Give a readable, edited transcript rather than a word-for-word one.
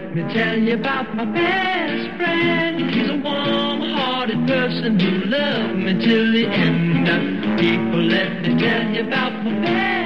let me tell you about my best friend. He's a warm-hearted person who loved me till the end. People, let me tell you about my best friend.